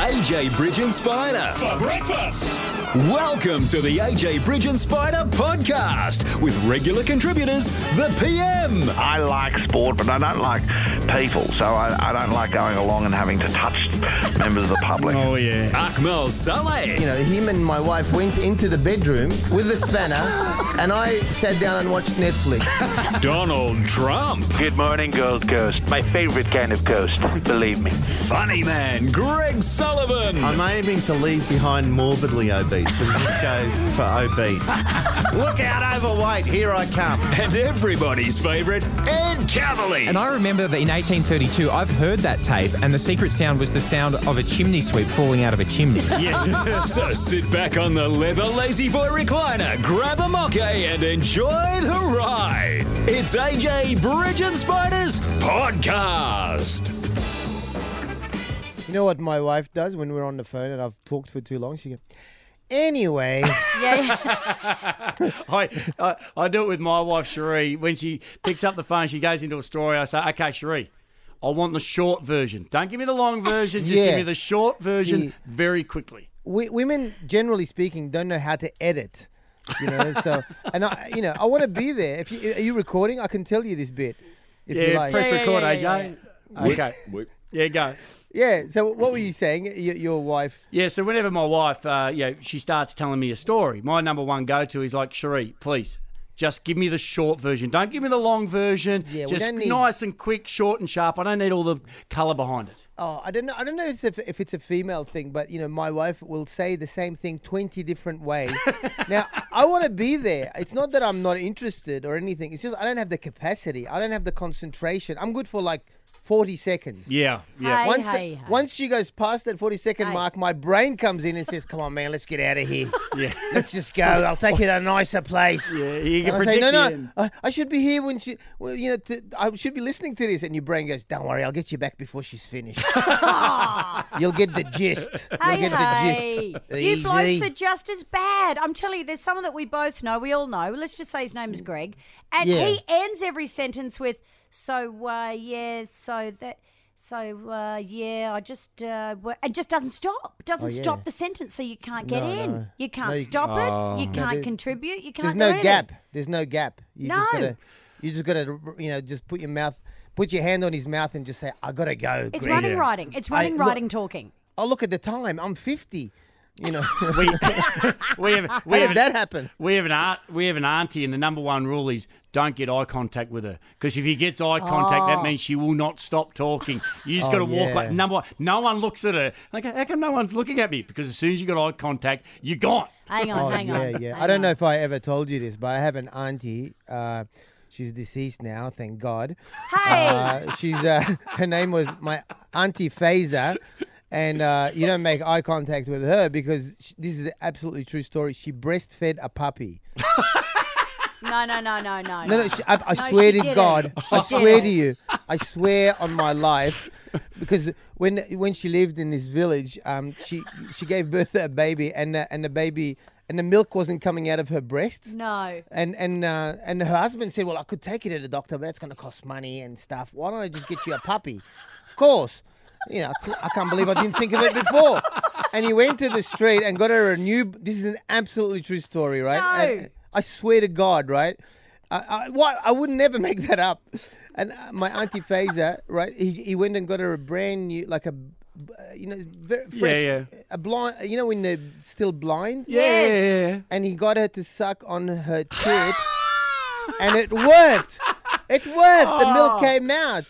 AJ Bridge and Spider for breakfast. Welcome to the AJ Bridge and Spider podcast with regular contributors, the PM. I like sport, but I don't like people, so I don't like going along and having to touch members of the public. Oh, yeah. Akmal Saleh. You know, him and my wife went into the bedroom with a spanner and I sat down and watched Netflix. Donald Trump. Good morning, Gold Coast. My favorite kind of coast, believe me. Funny man, Greg Sullivan. I'm aiming to leave behind morbidly obese and just go for obese. Look out, overweight, here I come. And everybody's favourite, Ed Cavalier. And I remember that in 1832, I've heard that tape, and the secret sound was the sound of a chimney sweep falling out of a chimney. Yeah. So sit back on the leather lazy boy recliner, grab a mocha and enjoy the ride. It's AJ Bridge and Spider's podcast. You know what my wife does when we're on the phone and I've talked for too long? She goes, anyway. I do it with my wife, Cherie. When she picks up the phone, she goes into a story. I say, okay, Cherie, I want the short version. Don't give me the long version. Just give me the short version very quickly. Women, generally speaking, don't know how to edit. You know, so I want to be there. Are you recording? I can tell you this bit. If you like. Press record, AJ. Okay. Yeah, go. Yeah. So what were you saying? Your wife? Yeah. So whenever my wife, she starts telling me a story, my number one go-to is like, Cherie, please, just give me the short version. Don't give me the long version. Yeah, just nice and quick, short and sharp. I don't need all the colour behind it. Oh, I don't know if it's a female thing, but you know, my wife will say the same thing 20 different ways. Now, I want to be there. It's not that I'm not interested or anything. It's just I don't have the capacity. I don't have the concentration. I'm good for like 40 seconds. Yeah. Once she goes past that 40-second mark, my brain comes in and says, "Come on, man, let's get out of here. Yeah. Let's just go. I'll take you to a nicer place." Yeah, you can and I predict say, the "No, end. I should be here when she. Well, you know, I should be listening to this." And your brain goes, "Don't worry, I'll get you back before she's finished. You'll get the gist. You'll get the gist. You blokes are just as bad. I'm telling you, there's someone that we both know. We all know. Let's just say his name is Greg, and he ends every sentence with, I just, it just doesn't stop. Doesn't stop the sentence, so you can't get in. No. You can't stop it. You can't contribute. You can't. There's no gap. There's no gap. You just gotta, just put your hand on his mouth and just say, "I gotta go." It's running writing. It's running writing talking. Oh, look at the time. I'm 50. You know, we have how did that happen? We have an auntie, and the number one rule is don't get eye contact with her, because if he gets eye contact, that means she will not stop talking. You just got to walk like number one. No one looks at her. Like, how come no one's looking at me? Because as soon as you got eye contact, you're gone. Hang on. Yeah. I don't know if I ever told you this, but I have an auntie. She's deceased now, thank God. Hey, she's her name was my Auntie Faiza. And you don't make eye contact with her because this is an absolutely true story. She breastfed a puppy. No. I swear to God. I swear to you. I swear on my life. Because when she lived in this village, she gave birth to a baby, and the baby and the milk wasn't coming out of her breast. No. And her husband said, "Well, I could take you to the doctor, but that's going to cost money and stuff. Why don't I just get you a puppy?" Of course. You know, I can't believe I didn't think of it before. And he went to the street and got her a new... This is an absolutely true story, right? No. And I swear to God, right? I would never make that up. And my Auntie Faiza, right? He went and got her a brand new, like a... very fresh... A blind... You know when they're still blind? Yes. And he got her to suck on her tit. And it worked. It worked. The milk came out.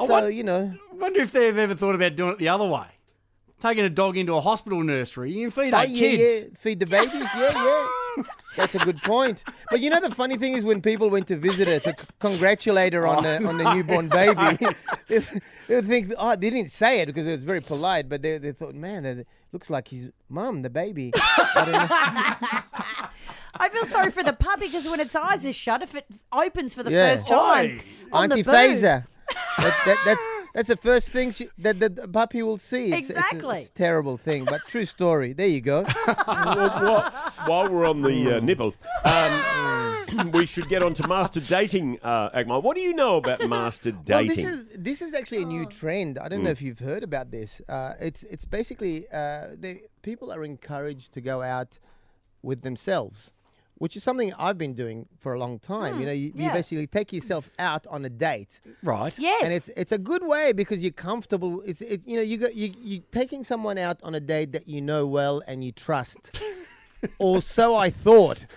I wonder if they've ever thought about doing it the other way. Taking a dog into a hospital nursery. You can feed kids. Yeah. Feed the babies. Yeah. That's a good point. But you know the funny thing is when people went to visit her to congratulate her on the newborn baby, they think, they didn't say it because it was very polite, but they thought, man, it looks like his mum, the baby. I don't know. I feel sorry for the puppy because when its eyes are shut, if it opens for the first time on Auntie the Faiza. That's the first thing that the puppy will see. It's a terrible thing, but true story. There you go. While we're on the nipple, we should get on to master dating, Agmar. What do you know about master dating? Well, this is actually a new trend. I don't know if you've heard about this. It's basically people are encouraged to go out with themselves, which is something I've been doing for a long time. You basically take yourself out on a date. Right. Yes. And it's a good way because you're comfortable. You're taking someone out on a date that you know well and you trust. Or so I thought.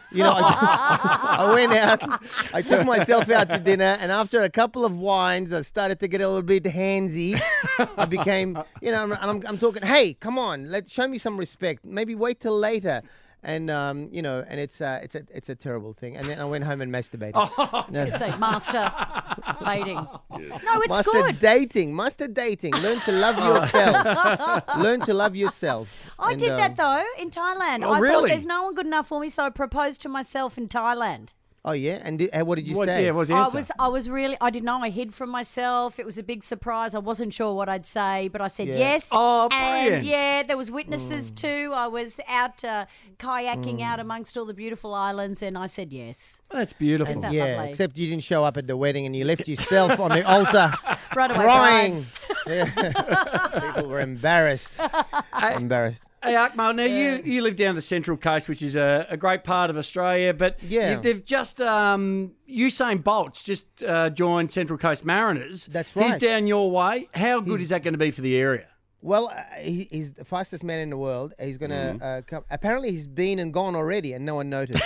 I went out, I took myself out to dinner, and after a couple of wines, I started to get a little bit handsy. I became, I'm talking, hey, come on, let's show me some respect. Maybe wait till later. And and it's a terrible thing. And then I went home and masturbated. I was going to say master dating. No, it's master good. Master dating. Learn to love yourself. Learn to love yourself. I did that though in Thailand. I really? thought there's no one good enough for me, so I proposed to myself in Thailand. Oh yeah, and what did you say? Yeah, what was the answer? I didn't know. I hid from myself. It was a big surprise. I wasn't sure what I'd say, but I said Yeah. yes. Oh, and brilliant. yeah, there was witnesses too. I was out kayaking out amongst all the beautiful islands, and I said yes. That's beautiful. Isn't that Yeah, lovely? except you didn't show up at the wedding and you left yourself on the altar Right away, crying. Yeah. People were embarrassed. Embarrassed. Hey, Akmal, now you live down the Central Coast, which is a great part of Australia, but Yeah. they've just, Usain Bolt's just joined Central Coast Mariners. That's He's right. down your way. How good is that going to be for the area? Well, he's the fastest man in the world. He's going to come. Apparently, he's been and gone already, and no one noticed.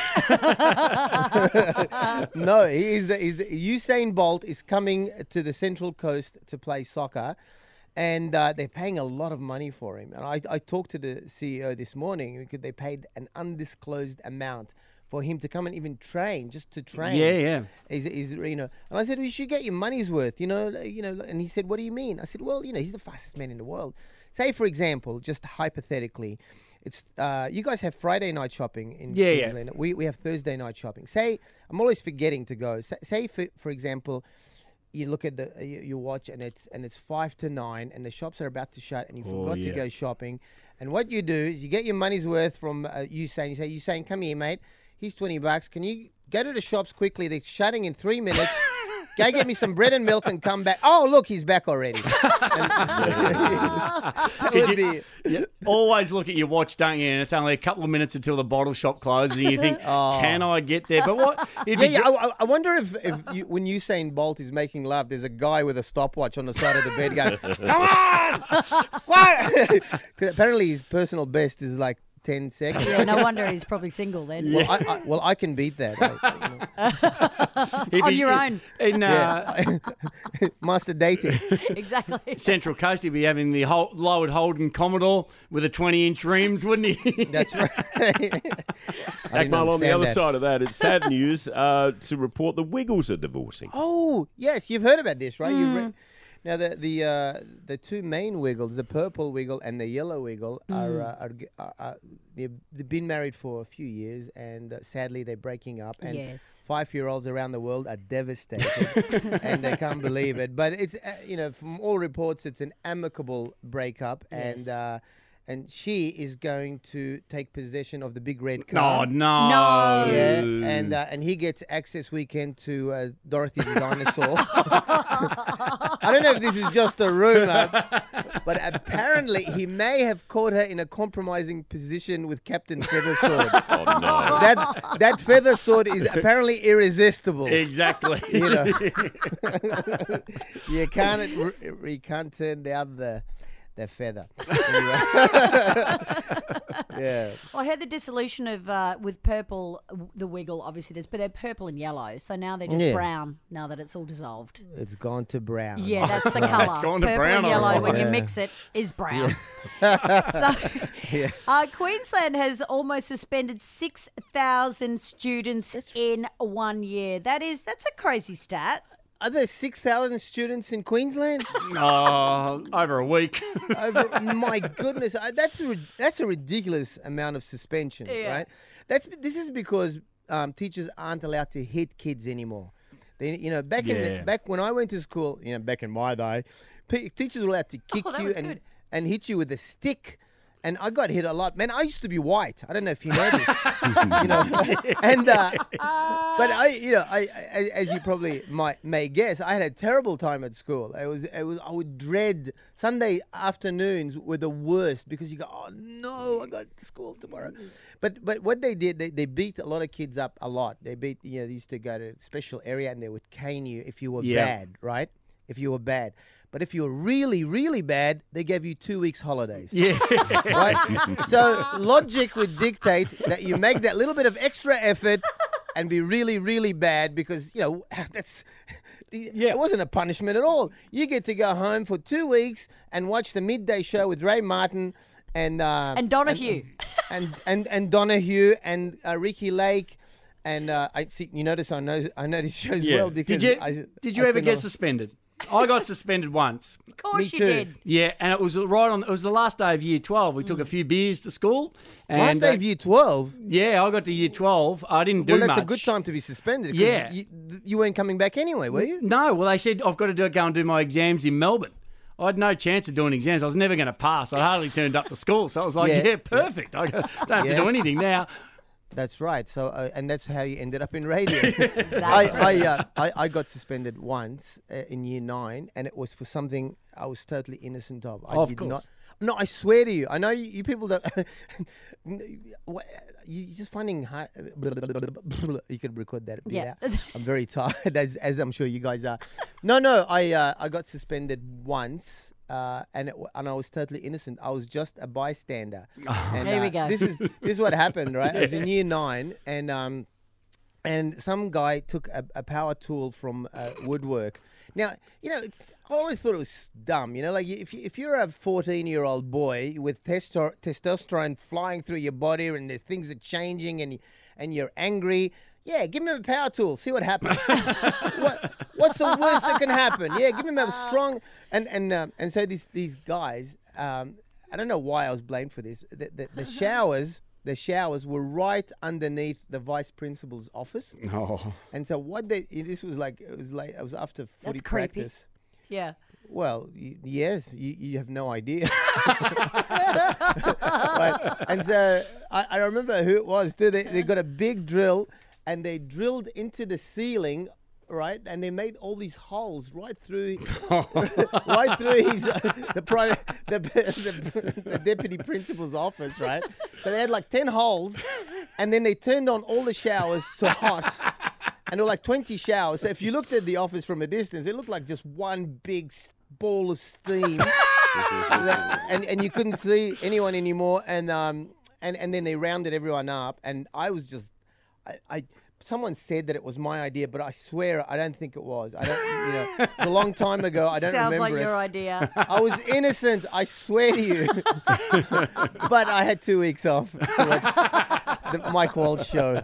No, Usain Bolt is coming to the Central Coast to play soccer, and they're paying a lot of money for him. And I talked to the CEO this morning because they paid an undisclosed amount for him to come and even train, just to train. Yeah. He's and I said, well, you should get your money's worth, and he said, what do you mean? I said, well, he's the fastest man in the world. Say, for example, just hypothetically, it's you guys have Friday night shopping in Queensland. We have Thursday night shopping. Say, I'm always forgetting to go. Say for example, you look at your watch and it's 5 to 9 and the shops are about to shut and you forgot to go shopping. And what you do is you get your money's worth from Usain. You say, Usain, come here, mate. Here's $20. Can you go to the shops quickly? They're shutting in 3 minutes. Go get me some bread and milk and come back. Oh, look, he's back already. You always look at your watch, don't you? And it's only a couple of minutes until the bottle shop closes and you think, can I get there? But what? I wonder if when Usain Bolt is making love, there's a guy with a stopwatch on the side of the bed going, come on! What? 'Cause apparently his personal best is like 10 seconds. Yeah, no wonder he's probably single then. Well, I can beat that. On your own. In Master dating. Exactly. Central Coast, he'd be having the lowered Holden Commodore with the 20-inch rims, wouldn't he? That's right. Agmal, on the other side of that, it's sad news to report the Wiggles are divorcing. Oh, yes, you've heard about this, right? Now, the two main Wiggles, the purple Wiggle and the yellow Wiggle, they've been married for a few years, and sadly they're breaking up. And 5-year-olds around the world are devastated, and they can't believe it. But it's from all reports, it's an amicable breakup, and she is going to take possession of the big red car. No. Yeah, and he gets access weekend to Dorothy the dinosaur. I don't know if this is just a rumor, but apparently he may have caught her in a compromising position with Captain Feathersword. Oh, no. That Feathersword is apparently irresistible. Exactly. You can't turn down the feather. Anyway. Yeah. Well, I heard the dissolution of with purple, the Wiggle, obviously but they're purple and yellow, so now they're just brown now that it's all dissolved. It's gone to brown. Yeah, that's the colour. It's gone to purple brown and yellow, already. when you mix it, is brown. So, Queensland has almost suspended 6,000 students in 1 year. That's a crazy stat. Are there 6,000 students in Queensland? Over a week. My goodness, that's a ridiculous amount of suspension, right? This is because teachers aren't allowed to hit kids anymore. Back when I went to school, back in my day, teachers were allowed to kick you and hit you with a stick. And I got hit a lot. Man, I used to be white. I don't know if you know this. You know, and but as you probably may guess, I had a terrible time at school. I would dread Sunday afternoons were the worst because you go, oh no, I got school tomorrow. But what they did, they beat a lot of kids up a lot. They beat, they used to go to a special area and they would cane you if you were bad, right? If you were bad. But if you were really, really bad, they gave you 2 weeks holidays. Yeah. Right? So logic would dictate that you make that little bit of extra effort and be really, really bad because, it wasn't a punishment at all. You get to go home for 2 weeks and watch the midday show with Ray Martin and Donahue. And Donahue and Ricky Lake. And I see, you notice I know these shows well because did you ever get suspended? I got suspended once. Of course you too. did. Yeah, and it was it was the last day of year 12. We took a few beers to school. And, last day of year 12? Yeah, I got to year 12. I didn't do much. Well, that's a good time to be suspended. Yeah. You weren't coming back anyway, were you? No, well, they said I've got to go and do my exams in Melbourne. I had no chance of doing exams. I was never going to pass. I hardly turned up to school. So I was like, perfect. I don't have to do anything now. That's right. So, and that's how you ended up in radio. I got suspended once in year 9, and it was for something I was totally innocent of. Of course. No, I swear to you. I know you people don't. You're just finding hard. You could record that. Yeah. I'm very tired, as I'm sure you guys are. No. I got suspended once. And I was totally innocent. I was just a bystander. And, there we go. This is what happened, right? I was in year 9, and some guy took a power tool from woodwork. Now, I always thought it was dumb. Like if you're a 14-year-old boy with testosterone flying through your body and there's things are changing and you're angry. Yeah, give him a power tool. See what happens. What's the worst that can happen? Yeah, give him a strong and so these guys. I don't know why I was blamed for this. The showers were right underneath the vice principal's office. Oh. And so it was after footy That's practice. creepy. Yeah. Well, yes, you have no idea. Right. And so I remember who it was too. They got a big drill. And they drilled into the ceiling, right? And they made all these holes right through his the deputy principal's office, right? So they had like 10 holes, and then they turned on all the showers to hot, and there were like 20 showers. So if you looked at the office from a distance, it looked like just one big ball of steam, and you couldn't see anyone anymore. And then they rounded everyone up, and I was just. Someone said that it was my idea, but I swear I don't think it was. I don't, it was a long time ago. I don't remember. Sounds like your idea. I was innocent. I swear to you. But I had 2 weeks off to watch the Mike Walsh show.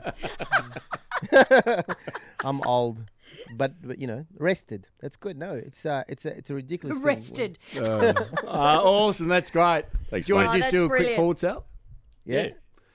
I'm old, but rested. That's good. No, it's a ridiculous thing. Rested. Awesome. That's great. Thanks, do you want to mate. just do a quick Brilliant. forward sell? Yeah.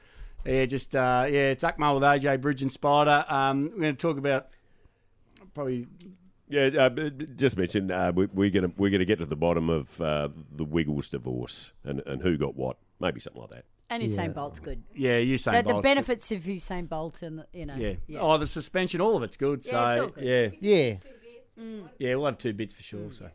It's Akmal with AJ, Bridge and Spider. We're going to talk about probably. Yeah, just mention we're gonna get to the bottom of the Wiggles divorce and who got what, maybe something like that. And Usain Bolt's good. Yeah, Usain Bolt. The benefits of Usain Bolt and Yeah. Oh, the suspension, all of it's good. Yeah, So it's all good. Yeah. Yeah, we'll have 2 bits for sure. So.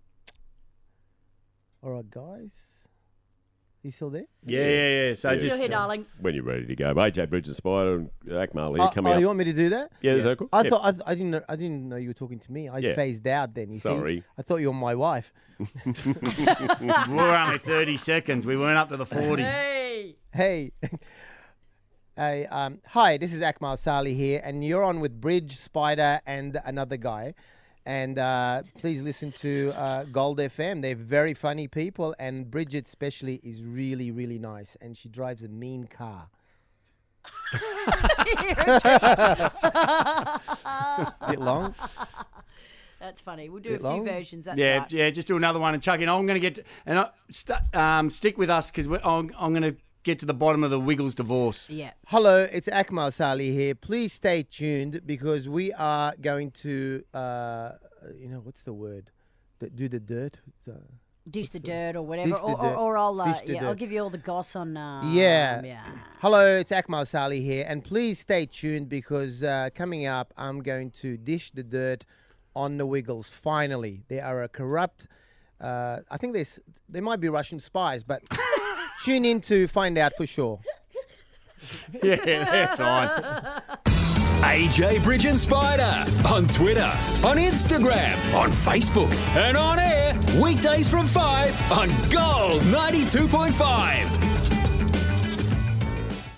All right, guys. You still there? Yeah. So Yeah. just Still here, darling. When you're ready to go, AJ Bridge and Spider and Akmal here coming up. You want me to do that? Yeah, is that cool? I Yeah. thought I didn't know you were talking to me. I phased out then. You Sorry. see, I thought you were my wife. we're only 30 seconds. We weren't up to the 40. Hey. Hi, this is Akmal Saleh here, and you're on with Bridge, Spider, and another guy. And please listen to Gold FM. They're very funny people, and Bridget especially is really, really nice, and she drives a mean car. Bit long? That's funny. We'll do a few long? versions. That's Yeah, right. yeah. Just do another one and chuck in. I'm going to get stick with us because I'm going to get to the bottom of the Wiggles divorce. Yeah. Hello, it's Akmal Saleh here. Please stay tuned because we are going to, what's the word? Do the dirt? Dish the dirt or whatever, Dish the dirt. or I'll Dish the I'll dirt. give you all the goss on. Yeah. Hello, it's Akmal Saleh here, and please stay tuned because coming up, I'm going to dish the dirt on the Wiggles. Finally, they are a corrupt. I think they might be Russian spies, but tune in to find out for sure. Yeah, that's fine. AJ Bridge and Spider on Twitter, on Instagram, on Facebook, and on air weekdays from 5 on Gold 92.5.